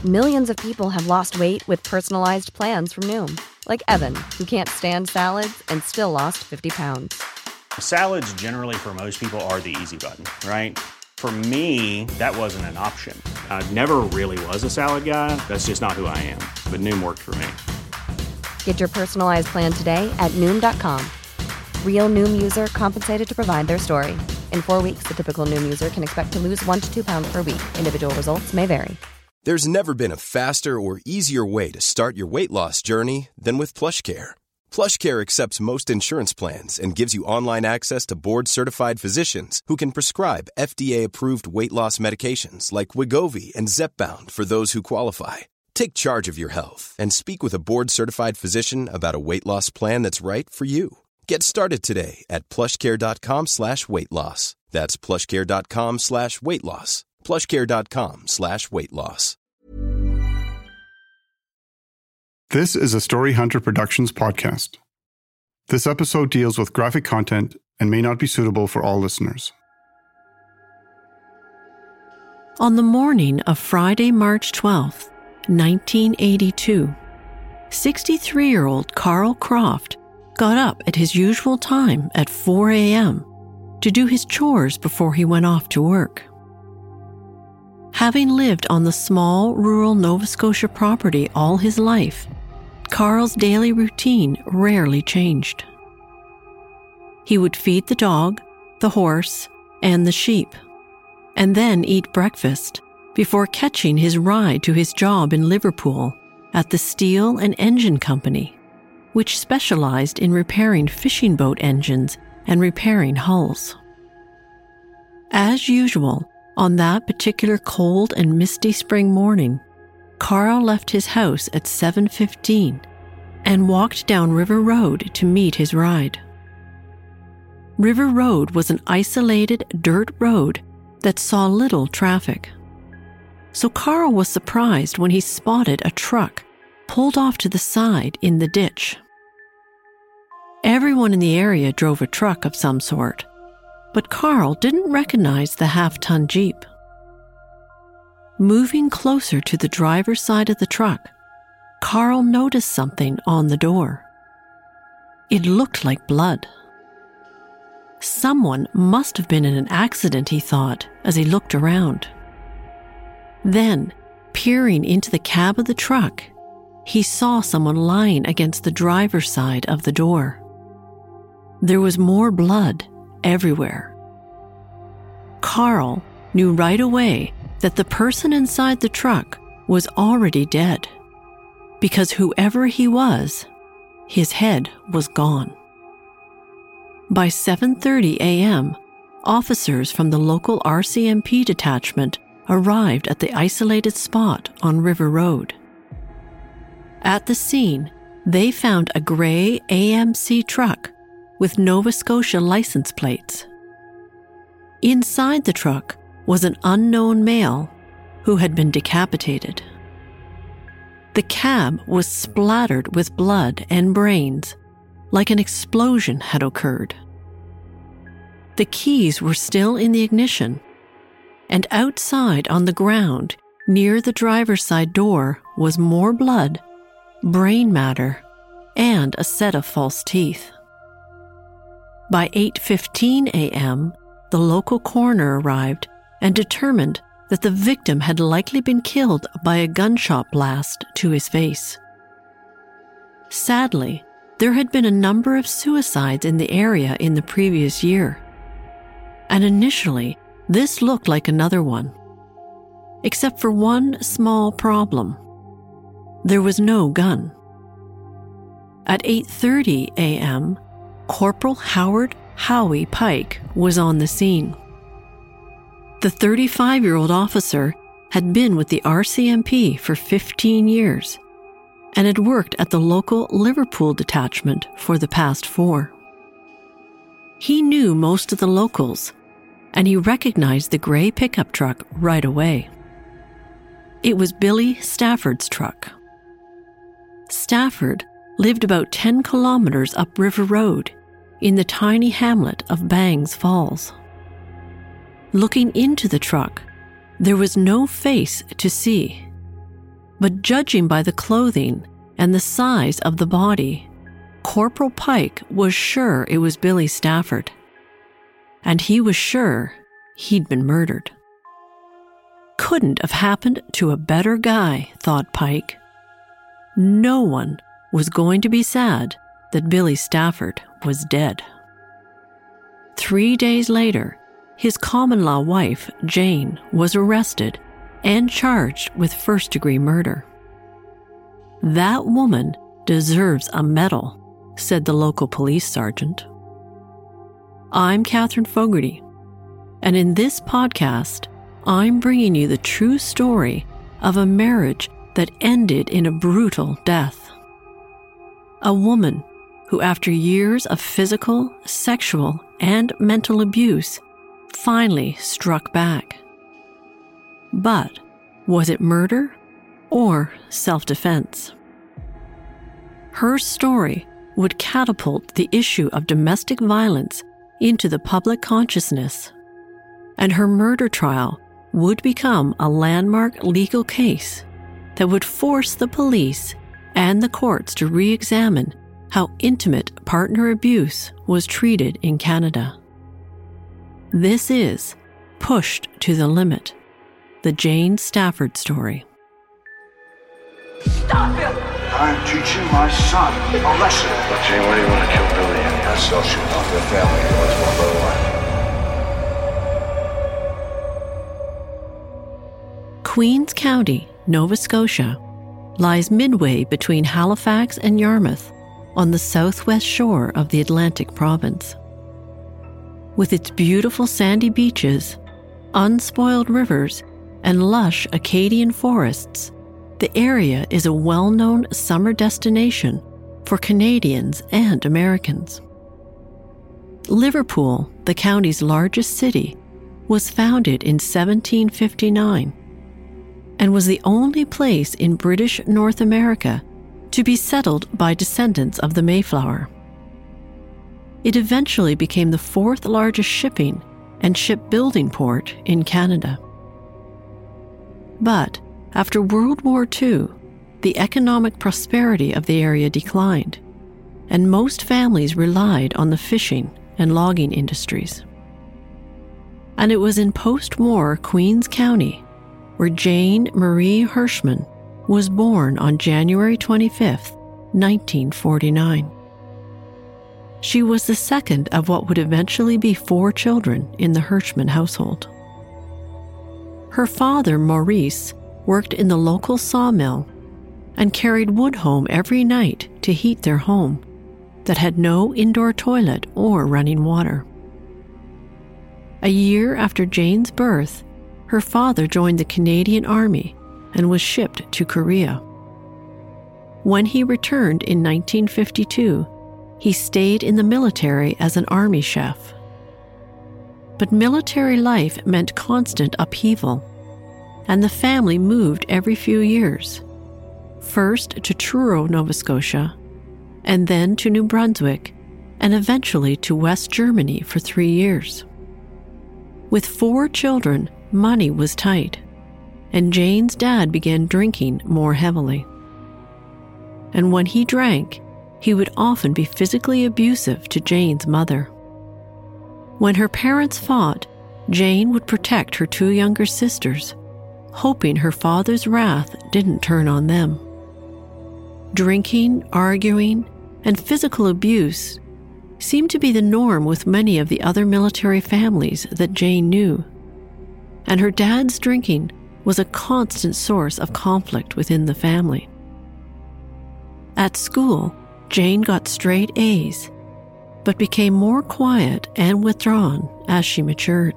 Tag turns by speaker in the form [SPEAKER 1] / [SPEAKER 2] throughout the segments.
[SPEAKER 1] Millions of people have lost weight with personalized plans from Noom. Like Evan, who can't stand salads and still lost 50 pounds.
[SPEAKER 2] Salads generally for most people are the easy button, right? For me, that wasn't an option. I never really was a salad guy. That's just not who I am. But Noom worked for me.
[SPEAKER 1] Get your personalized plan today at Noom.com. Real Noom user compensated to provide their story. In 4 weeks, the typical Noom user can expect to lose 1 to 2 pounds per week. Individual results may vary.
[SPEAKER 3] There's never been a faster or easier way to start your weight loss journey than with PlushCare. PlushCare accepts most insurance plans and gives you online access to board-certified physicians who can prescribe FDA-approved weight loss medications like Wegovy and Zepbound for those who qualify. Take charge of your health and speak with a board-certified physician about a weight loss plan that's right for you. Get started today at plushcare.com/weight-loss. That's plushcare.com/weight-loss. plushcare.com/weight-loss.
[SPEAKER 4] This is a Story Hunter Productions podcast. This episode deals with graphic content and may not be suitable for all listeners.
[SPEAKER 5] On the morning of Friday, March 12th, 1982, 63-year-old Carl Croft got up at his usual time at 4 a.m. to do his chores before he went off to work. Having lived on the small, rural Nova Scotia property all his life, Carl's daily routine rarely changed. He would feed the dog, the horse, and the sheep, and then eat breakfast before catching his ride to his job in Liverpool at the Steel and Engine Company, which specialized in repairing fishing boat engines and repairing hulls. As usual, on that particular cold and misty spring morning, Carl left his house at 7:15 and walked down River Road to meet his ride. River Road was an isolated dirt road that saw little traffic. So Carl was surprised when he spotted a truck pulled off to the side in the ditch. Everyone in the area drove a truck of some sort, but Carl didn't recognize the half-ton Jeep. Moving closer to the driver's side of the truck, Carl noticed something on the door. It looked like blood. Someone must have been in an accident, he thought, as he looked around. Then, peering into the cab of the truck, he saw someone lying against the driver's side of the door. There was more blood everywhere. Carl knew right away that the person inside the truck was already dead, because whoever he was, his head was gone. By 7:30 a.m., officers from the local RCMP detachment arrived at the isolated spot on River Road. At the scene, they found a gray AMC truck with Nova Scotia license plates. Inside the truck was an unknown male who had been decapitated. The cab was splattered with blood and brains, like an explosion had occurred. The keys were still in the ignition, and outside on the ground near the driver's side door was more blood, brain matter, and a set of false teeth. By 8:15 a.m., the local coroner arrived and determined that the victim had likely been killed by a gunshot blast to his face. Sadly, there had been a number of suicides in the area in the previous year, and initially, this looked like another one, except for one small problem. There was no gun. At 8:30 a.m., Corporal Howard Howie Pike was on the scene. The 35-year-old officer had been with the RCMP for 15 years and had worked at the local Liverpool detachment for the past 4. He knew most of the locals, and he recognized the gray pickup truck right away. It was Billy Stafford's truck. Stafford lived about 10 kilometers up River Road in the tiny hamlet of Bangs Falls. Looking into the truck, there was no face to see, but judging by the clothing and the size of the body, Corporal Pike was sure it was Billy Stafford. And he was sure he'd been murdered. Couldn't have happened to a better guy, thought Pike. No one was going to be sad that Billy Stafford was dead. 3 days later, his common-law wife, Jane, was arrested and charged with first-degree murder. That woman deserves a medal, said the local police sergeant. I'm Catherine Fogarty, and in this podcast, I'm bringing you the true story of a marriage that ended in a brutal death. A woman who, after years of physical, sexual, and mental abuse, finally struck back. But was it murder or self-defense? Her story would catapult the issue of domestic violence into the public consciousness, and her murder trial would become a landmark legal case that would force the police and the courts to re-examine how intimate partner abuse was treated in Canada. This is Pushed to the Limit, the Jane Stafford story.
[SPEAKER 6] Stop him! I'm teaching my son a lesson.
[SPEAKER 7] But Jane, why do you want to kill Billy?
[SPEAKER 6] I still shoot off their family. What's one by one?
[SPEAKER 5] Queens County, Nova Scotia, lies midway between Halifax and Yarmouth on the southwest shore of the Atlantic province. With its beautiful sandy beaches, unspoiled rivers, and lush Acadian forests, the area is a well-known summer destination for Canadians and Americans. Liverpool, the county's largest city, was founded in 1759 and was the only place in British North America to be settled by descendants of the Mayflower. It eventually became the fourth largest shipping and shipbuilding port in Canada. But after World War II, the economic prosperity of the area declined, and most families relied on the fishing and logging industries. And it was in post-war Queens County where Jane Marie Hirschman was born on January 25, 1949. She was the second of what would eventually be 4 children in the Hirschman household. Her father, Maurice, worked in the local sawmill and carried wood home every night to heat their home that had no indoor toilet or running water. A year after Jane's birth, her father joined the Canadian Army and was shipped to Korea. When he returned in 1952, he stayed in the military as an army chef. But military life meant constant upheaval, and the family moved every few years, first to Truro, Nova Scotia, and then to New Brunswick, and eventually to West Germany for 3 years. With 4 children, money was tight, and Jane's dad began drinking more heavily. And when he drank, he would often be physically abusive to Jane's mother. When her parents fought, Jane would protect her 2 younger sisters, hoping her father's wrath didn't turn on them. Drinking, arguing, and physical abuse seemed to be the norm with many of the other military families that Jane knew, and her dad's drinking was a constant source of conflict within the family. At school, Jane got straight A's, but became more quiet and withdrawn as she matured.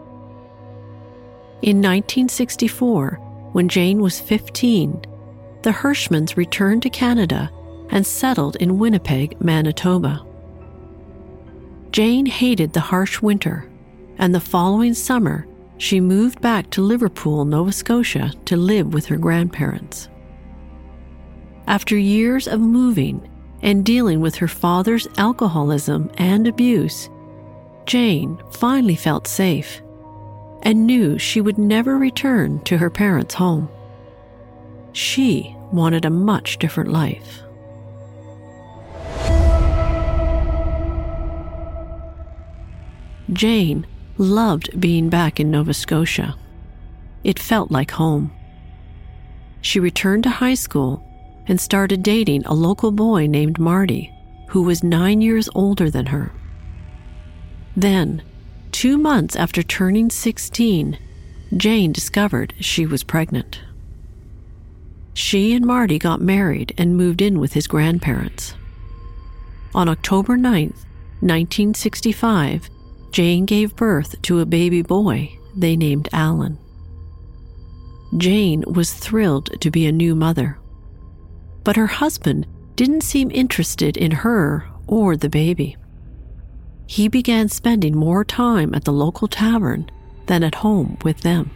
[SPEAKER 5] In 1964, when Jane was 15, the Hirschmans returned to Canada and settled in Winnipeg, Manitoba. Jane hated the harsh winter, and the following summer, she moved back to Liverpool, Nova Scotia to live with her grandparents. After years of moving and dealing with her father's alcoholism and abuse, Jane finally felt safe and knew she would never return to her parents' home. She wanted a much different life. Jane loved being back in Nova Scotia. It felt like home. She returned to high school and started dating a local boy named Marty, who was 9 years older than her. Then, 2 months after turning 16, Jane discovered she was pregnant. She and Marty got married and moved in with his grandparents. On October 9th, 1965, Jane gave birth to a baby boy they named Alan. Jane was thrilled to be a new mother, but her husband didn't seem interested in her or the baby. He began spending more time at the local tavern than at home with them.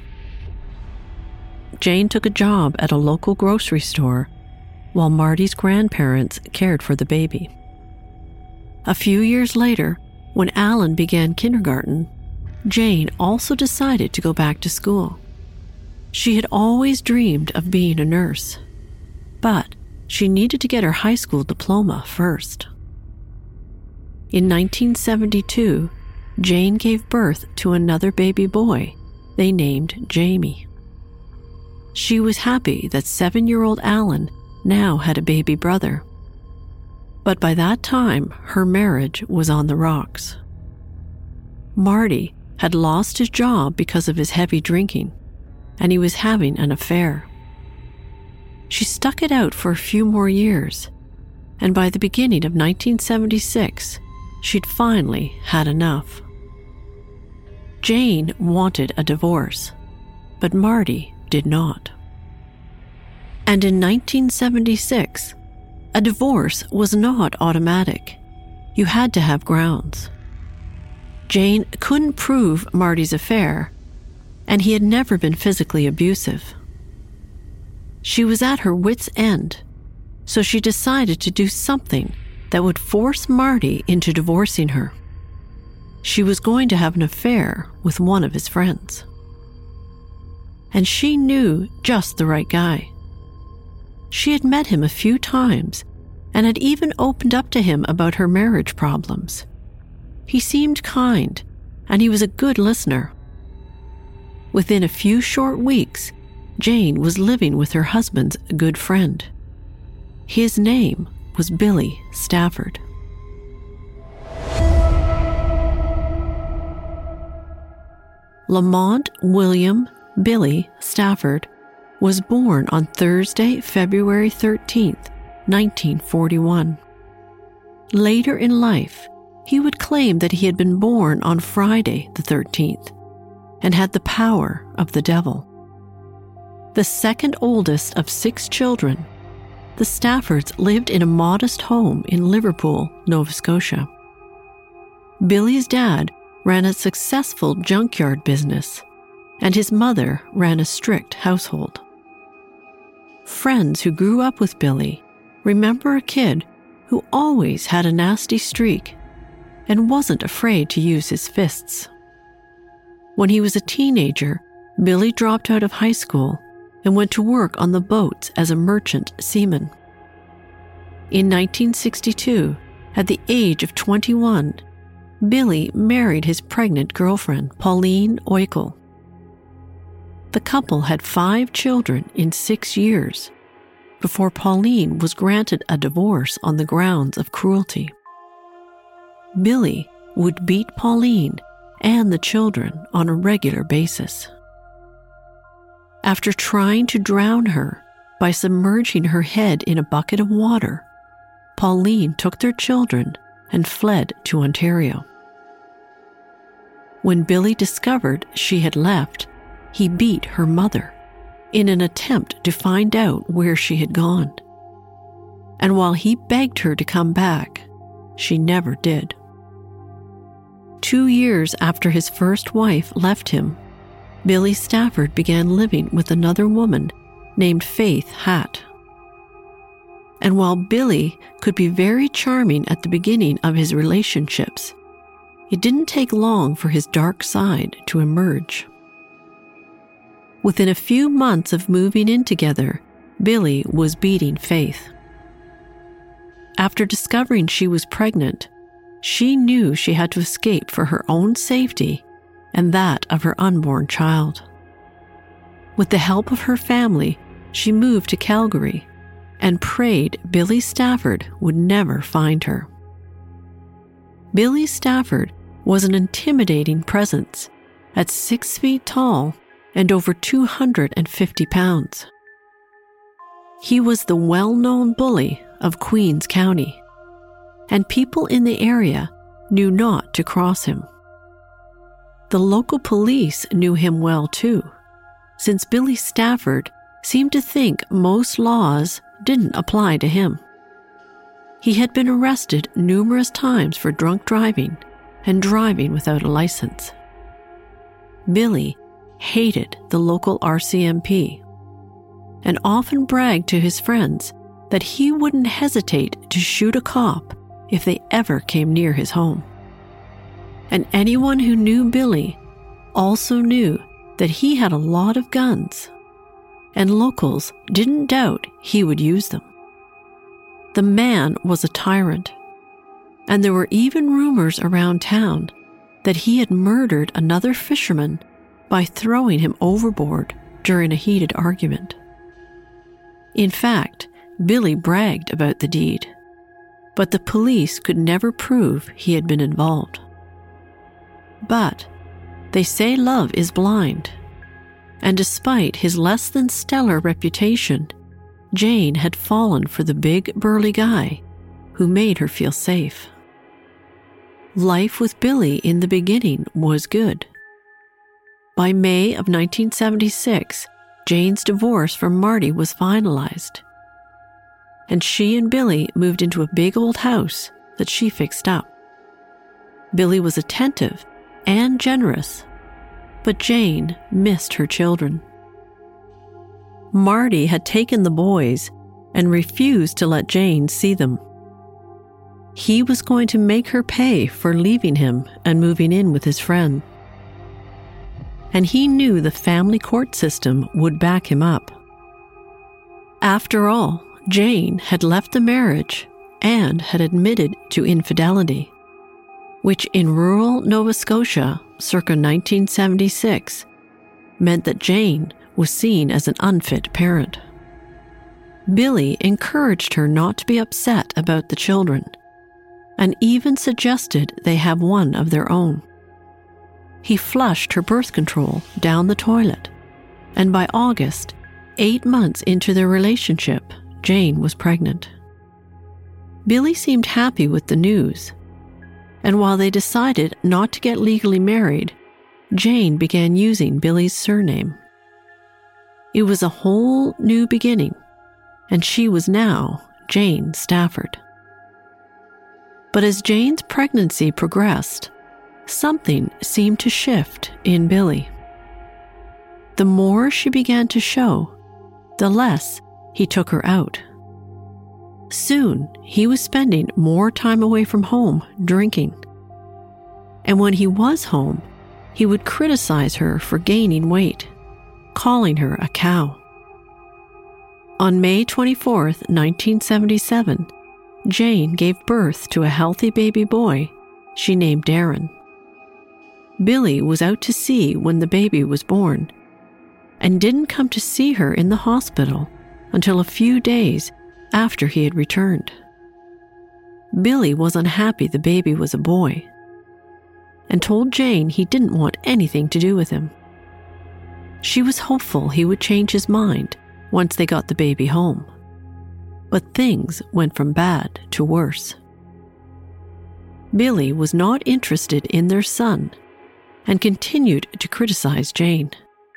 [SPEAKER 5] Jane took a job at a local grocery store while Marty's grandparents cared for the baby. A few years later, when Alan began kindergarten, Jane also decided to go back to school. She had always dreamed of being a nurse, but she needed to get her high school diploma first. In 1972, Jane gave birth to another baby boy they named Jamie. She was happy that 7-year-old Alan now had a baby brother. But by that time, her marriage was on the rocks. Marty had lost his job because of his heavy drinking, and he was having an affair. She stuck it out for a few more years, and by the beginning of 1976, she'd finally had enough. Jane wanted a divorce, but Marty did not. And in 1976, a divorce was not automatic. You had to have grounds. Jane couldn't prove Marty's affair, and he had never been physically abusive. She was at her wit's end, so she decided to do something that would force Marty into divorcing her. She was going to have an affair with one of his friends. And she knew just the right guy. She had met him a few times and had even opened up to him about her marriage problems. He seemed kind, and he was a good listener. Within a few short weeks, Jane was living with her husband's good friend. His name was Billy Stafford. Lamont William Billy Stafford was born on Thursday, February 13th, 1941. Later in life, he would claim that he had been born on Friday the 13th and had the power of the devil. The second oldest of 6 children, the Staffords lived in a modest home in Liverpool, Nova Scotia. Billy's dad ran a successful junkyard business, and his mother ran a strict household. Friends who grew up with Billy remember a kid who always had a nasty streak and wasn't afraid to use his fists. When he was a teenager, Billy dropped out of high school and went to work on the boats as a merchant seaman. In 1962, at the age of 21, Billy married his pregnant girlfriend, Pauline Oikel. The couple had 5 children in 6 years before Pauline was granted a divorce on the grounds of cruelty. Billy would beat Pauline and the children on a regular basis. After trying to drown her by submerging her head in a bucket of water, Pauline took their children and fled to Ontario. When Billy discovered she had left, he beat her mother in an attempt to find out where she had gone. And while he begged her to come back, she never did. 2 years after his first wife left him, Billy Stafford began living with another woman named Faith Hatt. And while Billy could be very charming at the beginning of his relationships, it didn't take long for his dark side to emerge. Within a few months of moving in together, Billy was beating Faith. After discovering she was pregnant, she knew she had to escape for her own safety and that of her unborn child. With the help of her family, she moved to Calgary and prayed Billy Stafford would never find her. Billy Stafford was an intimidating presence at 6 feet tall and over 250 pounds. He was the well-known bully of Queens County, and people in the area knew not to cross him. The local police knew him well too, since Billy Stafford seemed to think most laws didn't apply to him. He had been arrested numerous times for drunk driving and driving without a license. Billy hated the local RCMP and often bragged to his friends that he wouldn't hesitate to shoot a cop if they ever came near his home. And anyone who knew Billy also knew that he had a lot of guns, and locals didn't doubt he would use them. The man was a tyrant, and there were even rumors around town that he had murdered another fisherman by throwing him overboard during a heated argument. In fact, Billy bragged about the deed, but the police could never prove he had been involved. But they say love is blind, and despite his less than stellar reputation, Jane had fallen for the big, burly guy who made her feel safe. Life with Billy in the beginning was good. By May of 1976, Jane's divorce from Marty was finalized, and she and Billy moved into a big old house that she fixed up. Billy was attentive and generous, but Jane missed her children. Marty had taken the boys and refused to let Jane see them. He was going to make her pay for leaving him and moving in with his friend. And he knew the family court system would back him up. After all, Jane had left the marriage and had admitted to infidelity, which in rural Nova Scotia circa 1976 meant that Jane was seen as an unfit parent. Billy encouraged her not to be upset about the children, and even suggested they have one of their own. He flushed her birth control down the toilet, and by August, 8 months into their relationship, Jane was pregnant. Billy seemed happy with the news, and while they decided not to get legally married, Jane began using Billy's surname. It was a whole new beginning, and she was now Jane Stafford. But as Jane's pregnancy progressed, something seemed to shift in Billy. The more she began to show, the less he took her out. Soon, he was spending more time away from home drinking. And when he was home, he would criticize her for gaining weight, calling her a cow. On May 24, 1977, Jane gave birth to a healthy baby boy she named Darren. Billy was out to sea when the baby was born, and didn't come to see her in the hospital until a few days after he had returned. Billy was unhappy the baby was a boy, and told Jane he didn't want anything to do with him. She was hopeful he would change his mind once they got the baby home, but things went from bad to worse. Billy was not interested in their son and continued to criticize Jane.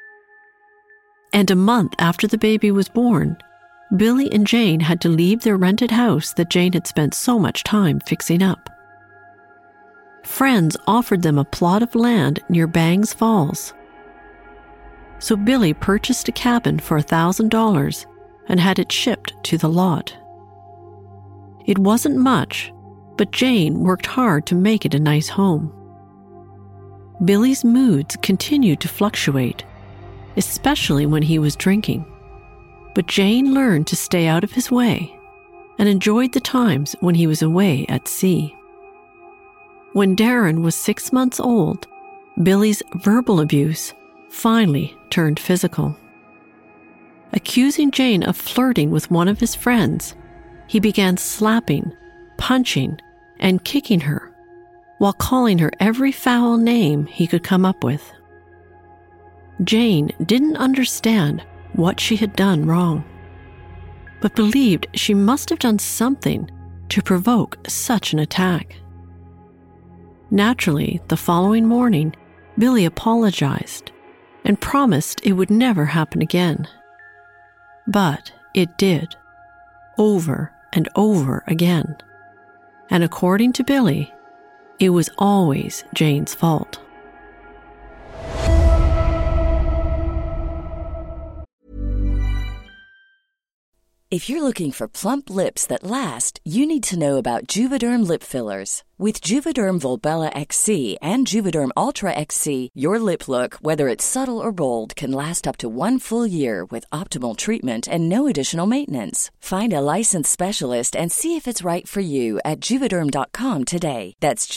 [SPEAKER 5] And a month after the baby was born, Billy and Jane had to leave their rented house that Jane had spent so much time fixing up. Friends offered them a plot of land near Bangs Falls. So Billy purchased a cabin for $1,000 and had it shipped to the lot. It wasn't much, but Jane worked hard to make it a nice home. Billy's moods continued to fluctuate, especially when he was drinking, But Jane learned to stay out of his way and enjoyed the times when he was away at sea. When Darren was 6 months old, Billy's verbal abuse finally turned physical. Accusing Jane of flirting with one of his friends, he began slapping, punching, and kicking her, while calling her every foul name he could come up with. Jane didn't understand what she had done wrong, but believed she must have done something to provoke such an attack. Naturally, the following morning, Billy apologized and promised it would never happen again. But it did, over and over again. And according to Billy, it was always Jane's fault.
[SPEAKER 8] If you're looking for plump lips that last, you need to know about Juvederm lip fillers. With Juvederm Volbella XC and Juvederm Ultra XC, your lip look, whether it's subtle or bold, can last up to 1 full year with optimal treatment and no additional maintenance. Find a licensed specialist and see if it's right for you at Juvederm.com today. That's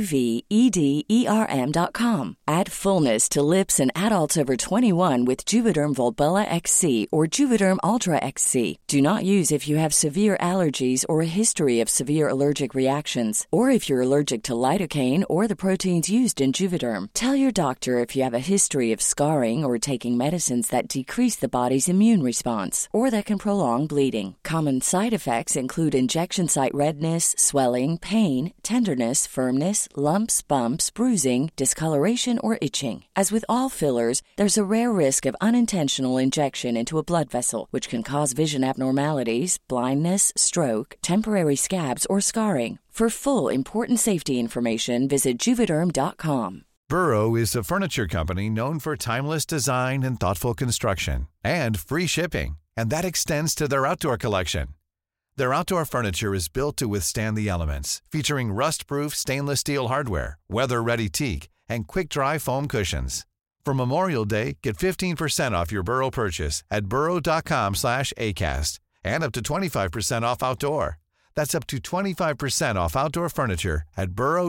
[SPEAKER 8] JUVEDERM.com. Add fullness to lips in adults over 21 with Juvederm Volbella XC or Juvederm Ultra XC. Do not use if you have severe allergies or a history of severe allergic reactions, or if you're allergic to lidocaine or the proteins used in Juvederm. Tell your doctor if you have a history of scarring or taking medicines that decrease the body's immune response or that can prolong bleeding. Common side effects include injection site redness, swelling, pain, tenderness, firmness, lumps, bumps, bruising, discoloration, or itching. As with all fillers, there's a rare risk of unintentional injection into a blood vessel, which can cause vision abnormalities, blindness, stroke, temporary scabs, or scarring. For full, important safety information, visit Juvederm.com.
[SPEAKER 9] Burrow is a furniture company known for timeless design and thoughtful construction, and free shipping, and that extends to their outdoor collection. Their outdoor furniture is built to withstand the elements, featuring rust-proof stainless steel hardware, weather-ready teak, and quick-dry foam cushions. For Memorial Day, get 15% off your Burrow purchase at burrow.com/ACAST and up to 25% off outdoor. That's up to 25% off outdoor furniture at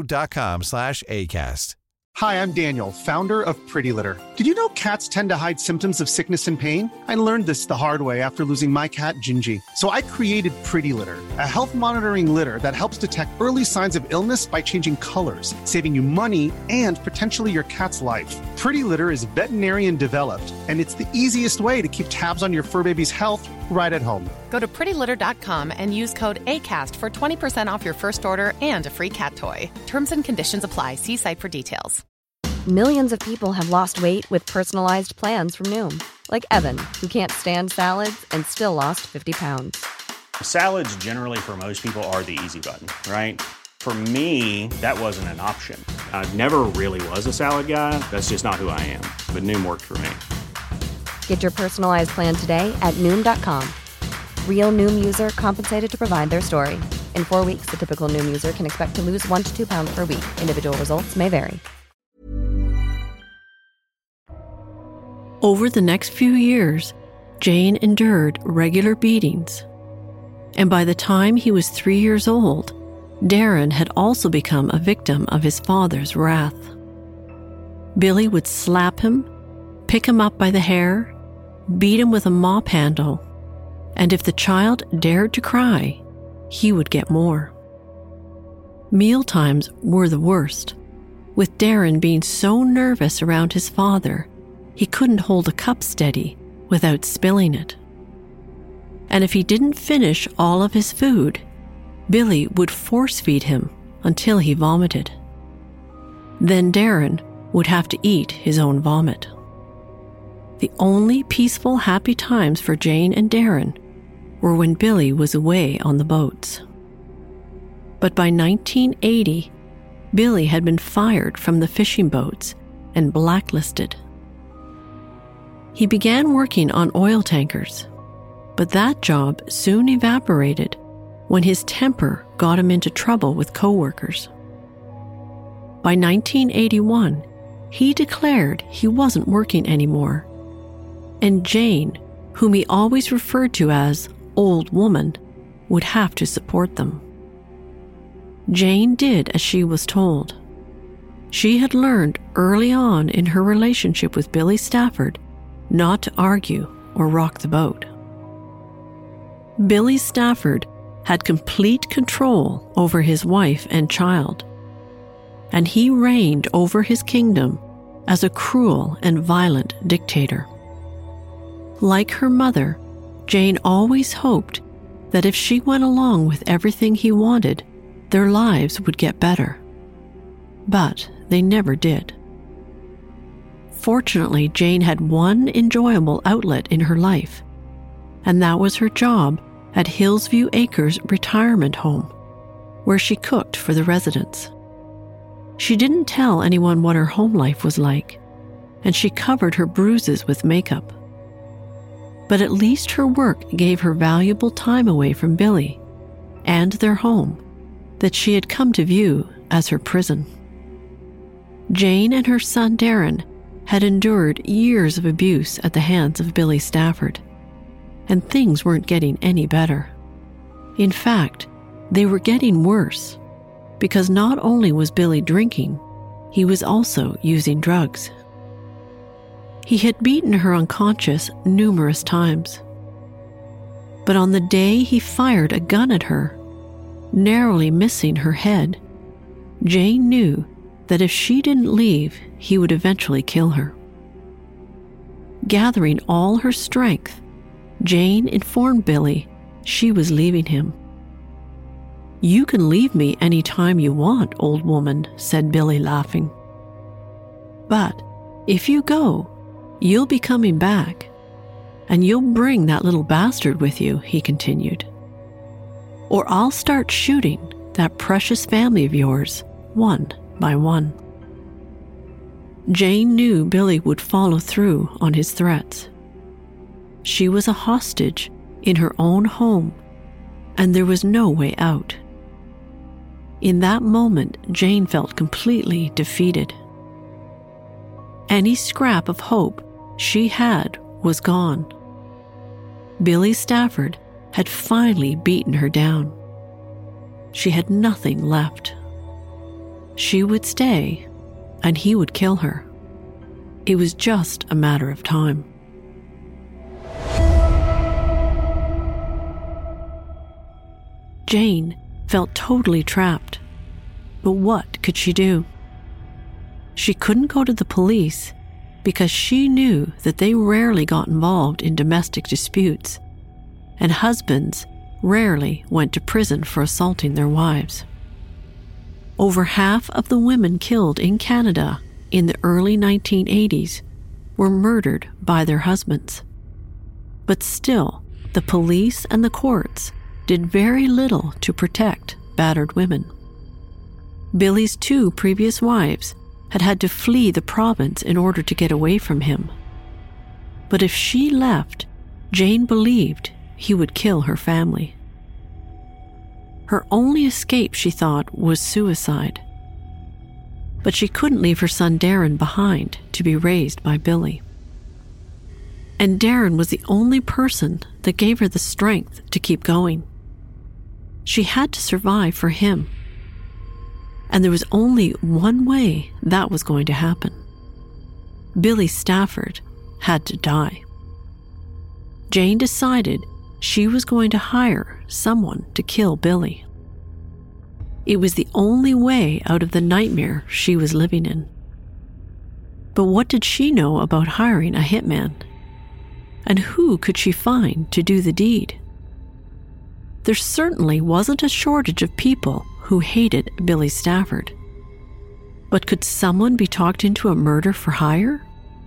[SPEAKER 9] burrow.com/ACAST.
[SPEAKER 10] Hi, I'm Daniel, founder of Pretty Litter. Did you know cats tend to hide symptoms of sickness and pain? I learned this the hard way after losing my cat, Gingy. So I created Pretty Litter, a health monitoring litter that helps detect early signs of illness by changing colors, saving you money and potentially your cat's life. Pretty Litter is veterinarian developed, and it's the easiest way to keep tabs on your fur baby's health right at home.
[SPEAKER 11] Go to prettylitter.com and use code ACAST for 20% off your first order and a free cat toy. Terms and conditions apply. See site for details.
[SPEAKER 1] Millions of people have lost weight with personalized plans from Noom. Like Evan, who can't stand salads and still lost 50 pounds.
[SPEAKER 2] Salads generally for most people are the easy button, right? For me, that wasn't an option. I never really was a salad guy. That's just not who I am. But Noom worked for me.
[SPEAKER 1] Get your personalized plan today at Noom.com. Real Noom user compensated to provide their story. In 4 weeks, the typical Noom user can expect to lose 1 to 2 pounds per week. Individual results may vary.
[SPEAKER 5] Over the next few years, Jane endured regular beatings. And by the time he was 3 years old, Darren had also become a victim of his father's wrath. Billy would slap him, pick him up by the hair, beat him with a mop handle, and if the child dared to cry, he would get more. Mealtimes were the worst, with Darren being so nervous around his father he couldn't hold a cup steady without spilling it. And if he didn't finish all of his food, Billy would force-feed him until he vomited. Then Darren would have to eat his own vomit. The only peaceful, happy times for Jane and Darren were when Billy was away on the boats. But by 1980, Billy had been fired from the fishing boats and blacklisted. He began working on oil tankers, but that job soon evaporated when his temper got him into trouble with coworkers. By 1981, he declared he wasn't working anymore, and Jane whom he always referred to as old woman, would have to support them. Jane did as she was told. She had learned early on in her relationship with Billy Stafford not to argue or rock the boat. Billy Stafford had complete control over his wife and child, and he reigned over his kingdom as a cruel and violent dictator. Like her mother, Jane always hoped that if she went along with everything he wanted, their lives would get better. But they never did. Fortunately, Jane had one enjoyable outlet in her life, and that was her job at Hillsview Acres Retirement Home, where she cooked for the residents. She didn't tell anyone what her home life was like, and she covered her bruises with makeup. But at least her work gave her valuable time away from Billy and their home that she had come to view as her prison. Jane and her son Darren had endured years of abuse at the hands of Billy Stafford, and things weren't getting any better. In fact, they were getting worse, because not only was Billy drinking, he was also using drugs. He had beaten her unconscious numerous times. But on the day he fired a gun at her, narrowly missing her head, Jane knew that if she didn't leave, he would eventually kill her. Gathering all her strength, Jane informed Billy she was leaving him. "You can leave me any time you want, old woman," said Billy, laughing. "But if you go, you'll be coming back, and you'll bring that little bastard with you," he continued. "Or I'll start shooting that precious family of yours, one by one." Jane knew Billy would follow through on his threats. She was a hostage in her own home, and there was no way out. In that moment, Jane felt completely defeated. Any scrap of hope she had was gone. Billy Stafford had finally beaten her down. She had nothing left. She would stay, and he would kill her. It was just a matter of time. Jane felt totally trapped, but what could she do? She couldn't go to the police because she knew that they rarely got involved in domestic disputes, and husbands rarely went to prison for assaulting their wives. Over half of the women killed in Canada in the early 1980s were murdered by their husbands. But still, the police and the courts did very little to protect battered women. Billy's 2 previous wives had had to flee the province in order to get away from him. But if she left, Jane believed he would kill her family. Her only escape, she thought, was suicide. But she couldn't leave her son Darren behind to be raised by Billy. And Darren was the only person that gave her the strength to keep going. She had to survive for him. And there was only one way that was going to happen. Billy Stafford had to die. Jane decided she was going to hire someone to kill Billy. It was the only way out of the nightmare she was living in. But what did she know about hiring a hitman? And who could she find to do the deed? There certainly wasn't a shortage of people who hated Billy Stafford. But could someone be talked into a murder for hire?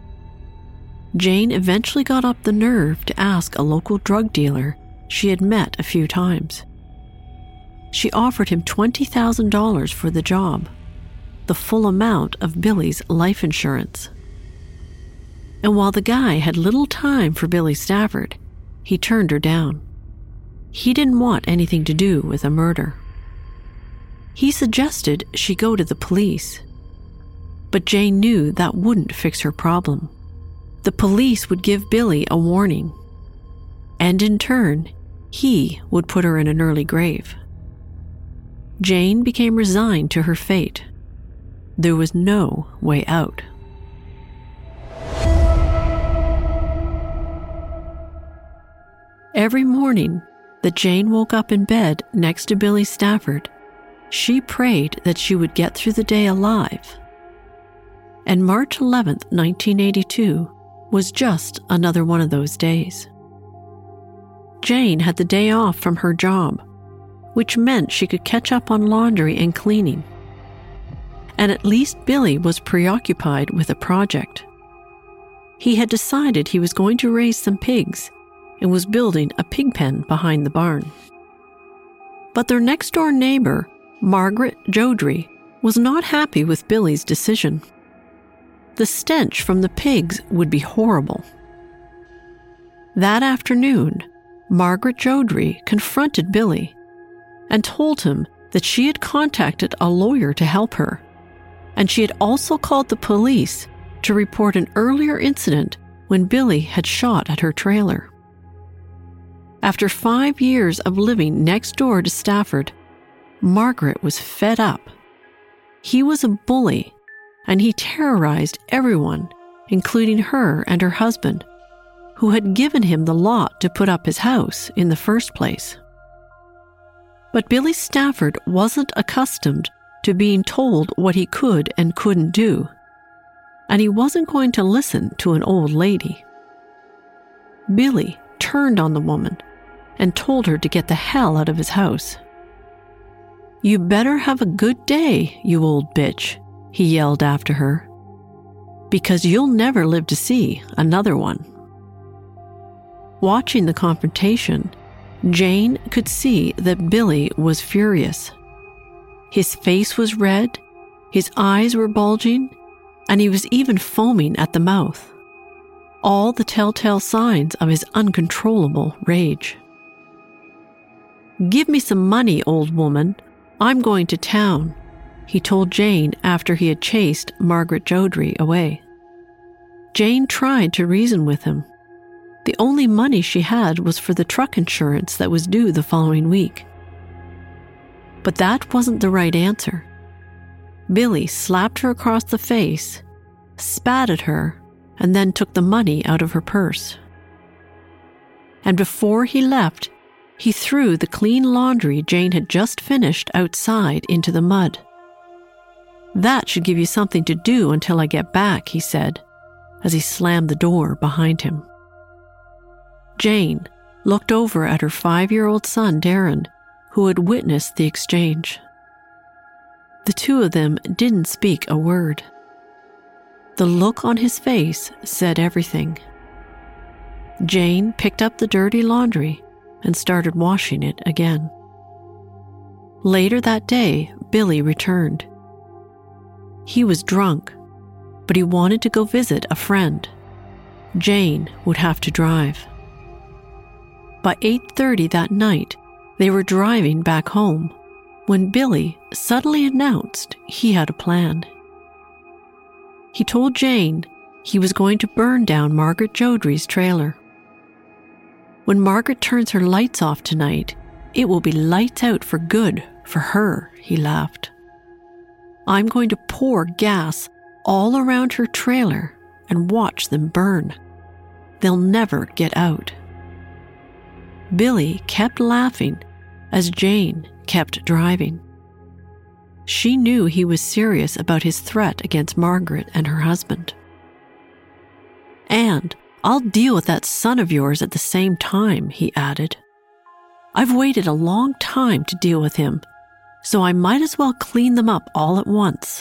[SPEAKER 5] Jane eventually got up the nerve to ask a local drug dealer she had met a few times. She offered him $20,000 for the job, the full amount of Billy's life insurance. And while the guy had little time for Billy Stafford, he turned her down. He didn't want anything to do with a murder. He suggested she go to the police, but Jane knew that wouldn't fix her problem. The police would give Billy a warning, and in turn, he would put her in an early grave. Jane became resigned to her fate. There was no way out. Every morning that Jane woke up in bed next to Billy Stafford, she prayed that she would get through the day alive. And March 11th, 1982, was just another one of those days. Jane had the day off from her job, which meant she could catch up on laundry and cleaning. And at least Billy was preoccupied with a project. He had decided he was going to raise some pigs and was building a pig pen behind the barn. But their next-door neighbor, Margaret Jodrey, was not happy with Billy's decision. The stench from the pigs would be horrible. That afternoon, Margaret Jodrey confronted Billy and told him that she had contacted a lawyer to help her, and she had also called the police to report an earlier incident when Billy had shot at her trailer. After 5 years of living next door to Stafford, Margaret was fed up. He was a bully, and he terrorized everyone, including her and her husband, who had given him the lot to put up his house in the first place. But Billy Stafford wasn't accustomed to being told what he could and couldn't do, and he wasn't going to listen to an old lady. Billy turned on the woman and told her to get the hell out of his house. "You better have a good day, you old bitch," he yelled after her, "because you'll never live to see another one." Watching the confrontation, Jane could see that Billy was furious. His face was red, his eyes were bulging, and he was even foaming at the mouth. All the telltale signs of his uncontrollable rage. "Give me some money, old woman. I'm going to town," he told Jane after he had chased Margaret Jodrey away. Jane tried to reason with him. The only money she had was for the truck insurance that was due the following week. But that wasn't the right answer. Billy slapped her across the face, spat at her, and then took the money out of her purse. And before he left, he threw the clean laundry Jane had just finished outside into the mud. "That should give you something to do until I get back," he said, as he slammed the door behind him. Jane looked over at her 5-year-old son, Darren, who had witnessed the exchange. The two of them didn't speak a word. The look on his face said everything. Jane picked up the dirty laundry and started washing it again. Later that day, Billy returned. He was drunk, but he wanted to go visit a friend. Jane would have to drive. By 8:30 that night, they were driving back home when Billy suddenly announced he had a plan. He told Jane he was going to burn down Margaret Jodrey's trailer. "When Margaret turns her lights off tonight, it will be lights out for good for her," he laughed. "I'm going to pour gas all around her trailer and watch them burn. They'll never get out." Billy kept laughing as Jane kept driving. She knew he was serious about his threat against Margaret and her husband. "And I'll deal with that son of yours at the same time," he added. "I've waited a long time to deal with him, so I might as well clean them up all at once."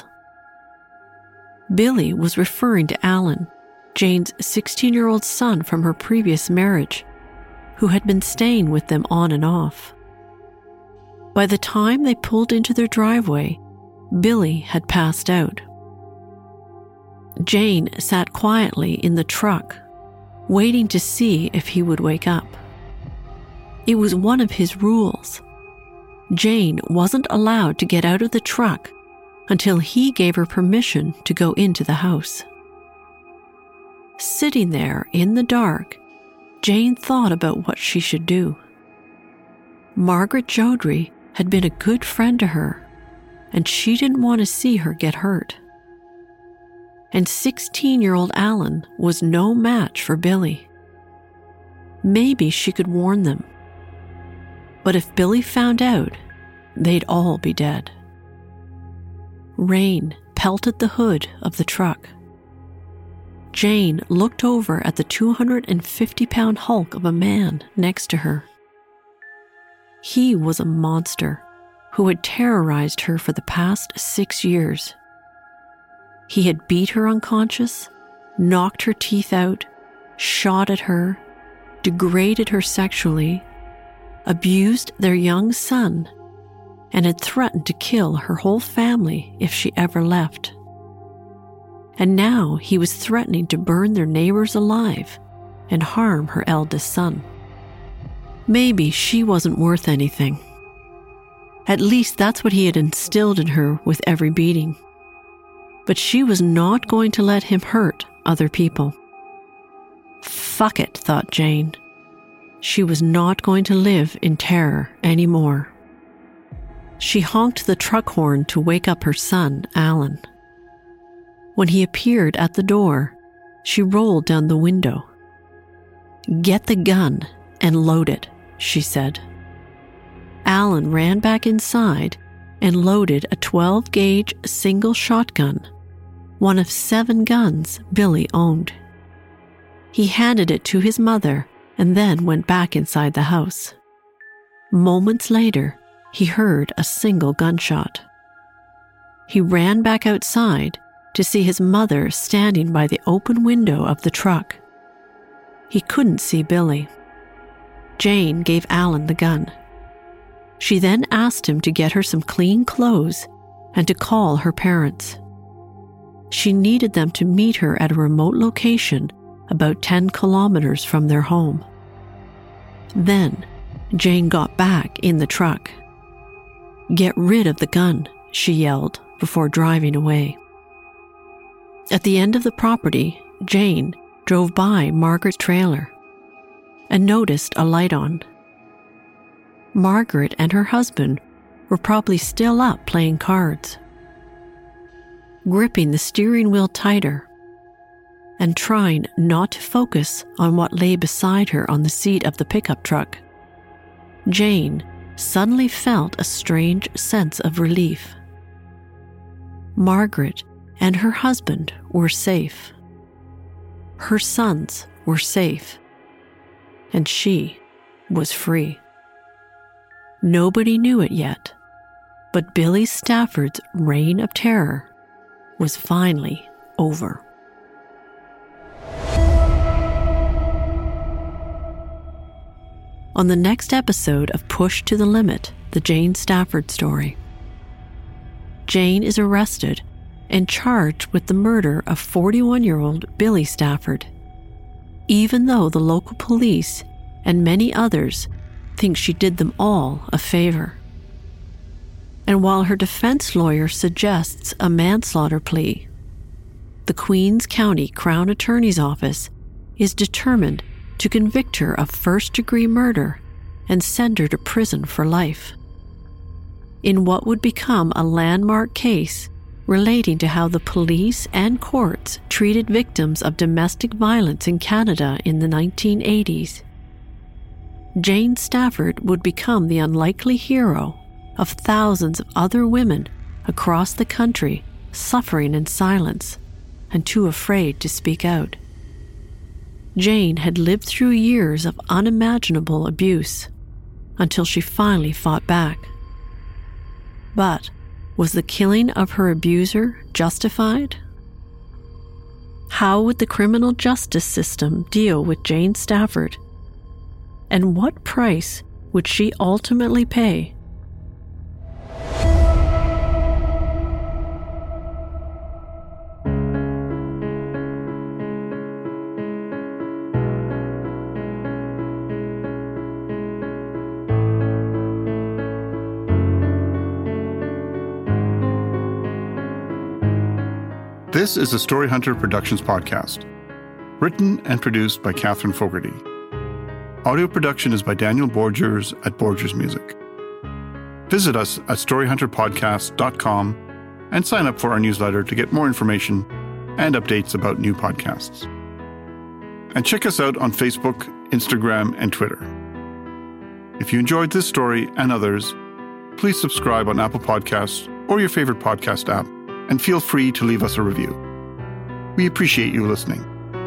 [SPEAKER 5] Billy was referring to Alan, Jane's 16-year-old son from her previous marriage, who had been staying with them on and off. By the time they pulled into their driveway, Billy had passed out. Jane sat quietly in the truck, waiting to see if he would wake up. It was one of his rules. Jane wasn't allowed to get out of the truck until he gave her permission to go into the house. Sitting there in the dark, Jane thought about what she should do. Margaret Jodrey had been a good friend to her, and she didn't want to see her get hurt. And 16-year-old Alan was no match for Billy. Maybe she could warn them. But if Billy found out, they'd all be dead. Rain pelted the hood of the truck. Jane looked over at the 250-pound hulk of a man next to her. He was a monster who had terrorized her for the past 6 years. He had beat her unconscious, knocked her teeth out, shot at her, degraded her sexually, abused their young son, and had threatened to kill her whole family if she ever left. And now he was threatening to burn their neighbors alive and harm her eldest son. Maybe she wasn't worth anything. At least that's what he had instilled in her with every beating. But she was not going to let him hurt other people. Fuck it, thought Jane. She was not going to live in terror anymore. She honked the truck horn to wake up her son, Alan. When he appeared at the door, she rolled down the window. "Get the gun and load it," she said. Alan ran back inside and loaded a 12-gauge single shotgun, one of 7 guns Billy owned. He handed it to his mother and then went back inside the house. Moments later, he heard a single gunshot. He ran back outside to see his mother standing by the open window of the truck. He couldn't see Billy. Jane gave Alan the gun. She then asked him to get her some clean clothes and to call her parents. She needed them to meet her at a remote location about 10 kilometers from their home. Then, Jane got back in the truck. "Get rid of the gun," she yelled before driving away. At the end of the property, Jane drove by Margaret's trailer and noticed a light on. Margaret and her husband were probably still up playing cards. Gripping the steering wheel tighter and trying not to focus on what lay beside her on the seat of the pickup truck, Jane suddenly felt a strange sense of relief. Margaret and her husband were safe. Her sons were safe. And she was free. Nobody knew it yet, but Billy Stafford's reign of terror was finally over. On the next episode of Push to the Limit, the Jane Stafford story, Jane is arrested and charged with the murder of 41-year-old Billy Stafford, even though the local police and many others think she did them all a favor. And while her defense lawyer suggests a manslaughter plea, the Queens County Crown Attorney's Office is determined to convict her of first-degree murder and send her to prison for life. In what would become a landmark case relating to how the police and courts treated victims of domestic violence in Canada in the 1980s. Jane Stafford would become the unlikely hero of thousands of other women across the country suffering in silence and too afraid to speak out. Jane had lived through years of unimaginable abuse until she finally fought back. But was the killing of her abuser justified? How would the criminal justice system deal with Jane Stafford? And what price would she ultimately pay?
[SPEAKER 4] This is a Story Hunter Productions podcast, written and produced by Catherine Fogarty. Audio production is by Daniel Borgers at Borgers Music. Visit us at storyhunterpodcast.com and sign up for our newsletter to get more information and updates about new podcasts. And check us out on Facebook, Instagram, and Twitter. If you enjoyed this story and others, please subscribe on Apple Podcasts or your favorite podcast app, and feel free to leave us a review. We appreciate you listening.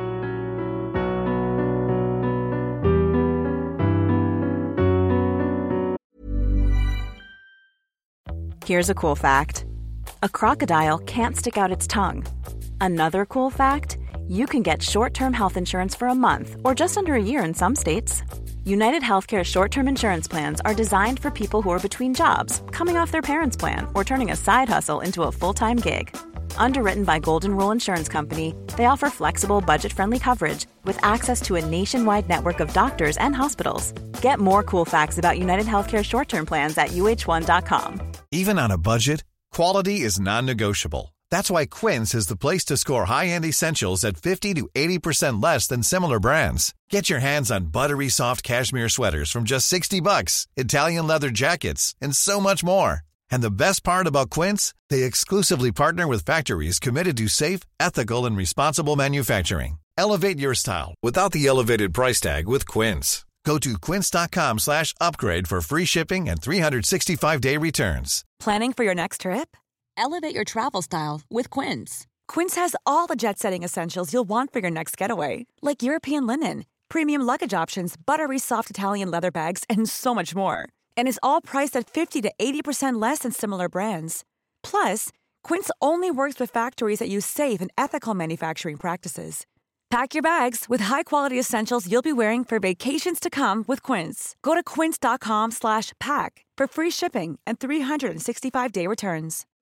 [SPEAKER 12] Here's a cool fact. A crocodile can't stick out its tongue. Another cool fact, you can get short-term health insurance for a month or just under a year in some states. United Healthcare short-term insurance plans are designed for people who are between jobs, coming off their parents' plan, or turning a side hustle into a full-time gig. Underwritten by Golden Rule Insurance Company, they offer flexible, budget-friendly coverage with access to a nationwide network of doctors and hospitals. Get more cool facts about United Healthcare short-term plans at uh1.com.
[SPEAKER 9] Even on a budget, quality is non-negotiable. That's why Quince is the place to score high-end essentials at 50 to 80% less than similar brands. Get your hands on buttery soft cashmere sweaters from just $60, Italian leather jackets, and so much more. And the best part about Quince, they exclusively partner with factories committed to safe, ethical, and responsible manufacturing. Elevate your style without the elevated price tag with Quince. Go to quince.com/upgrade for free shipping and 365-day returns.
[SPEAKER 12] Planning for your next trip? Elevate your travel style with Quince. Quince has all the jet-setting essentials you'll want for your next getaway, like European linen, premium luggage options, buttery soft Italian leather bags, and so much more. And is all priced at 50 to 80% less than similar brands. Plus, Quince only works with factories that use safe and ethical manufacturing practices. Pack your bags with high-quality essentials you'll be wearing for vacations to come with Quince. Go to quince.com/pack for free shipping and 365-day returns.